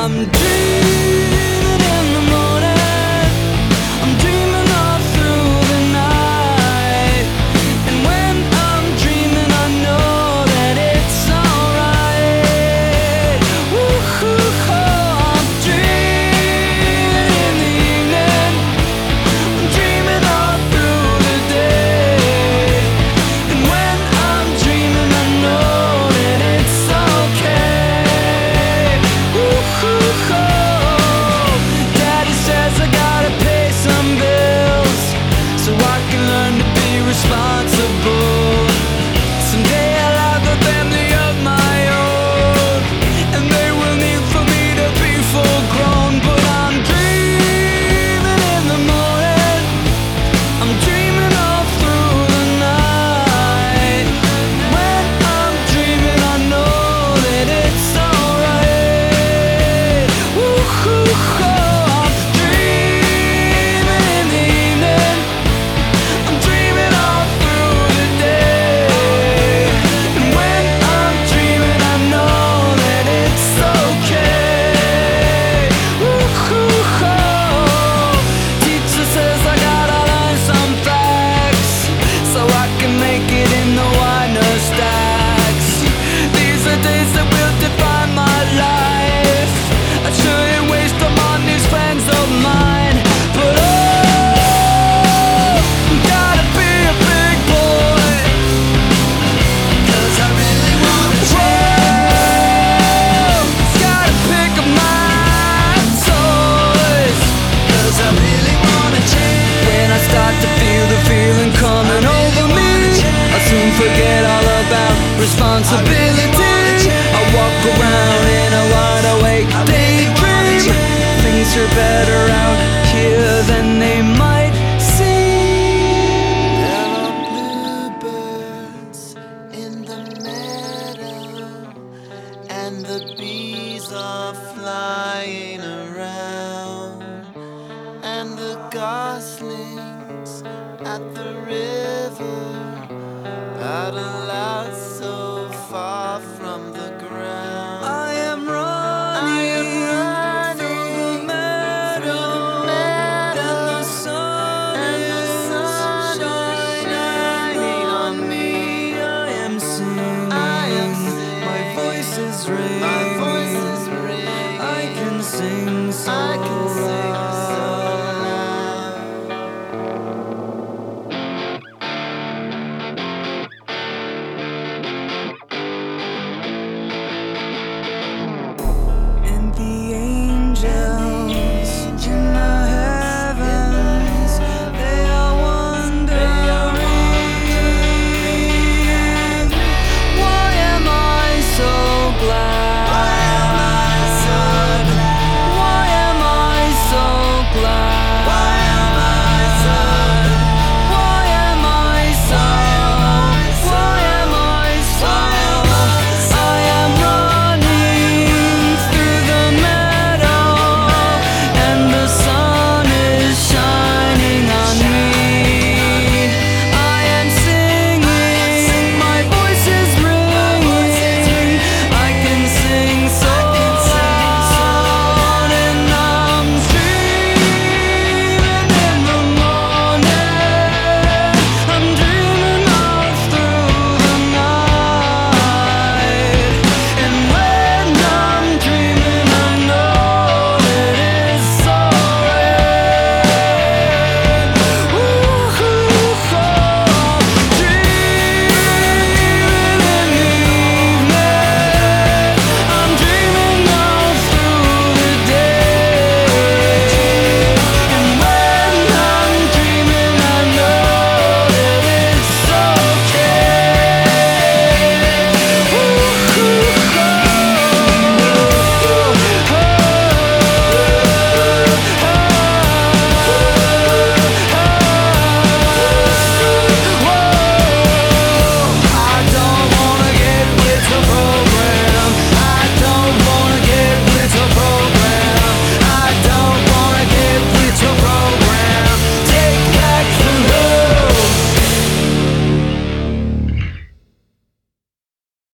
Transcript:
I'm dreaming in the morning, I'm dreaming all through the night. And when I'm dreaming, I know that it's alright. Woo-hoo-hoo, I'm dreaming in the evening, I'm dreaming all through the day. And when I'm dreaming, I know that it's okay. Woo-hoo-hoo, Daddy says I gotta pay some bills so I can learn to be responsible. Someday I'll have a family of my own, and they will need for me to be full grown. But I'm dreaming in the morning, I'm dreaming all through the night. When I'm dreaming, I know that it's alright. Woo-hoo-hoo, I'm dreaming in the evening, I'm dreaming all through the day. And when I'm dreaming, I know that it's okay. Woo-hoo-hoo, teacher says I gotta learn some facts so I can make it in the Widener stacks. These are days that will define my life. I shouldn't waste them on these friends of mine. But oh, gotta be a big boy, 'cause I really wanna change. Gotta pick up my toys, 'cause I really wanna change. When I start to feel the feeling coming over me, I'll soon forget all about responsibility. I walk around in a wide awake daydream. Things are better out here than they might seem. There are bluebirds in the meadow, and the bees are flying around, and the goslings at the river paddle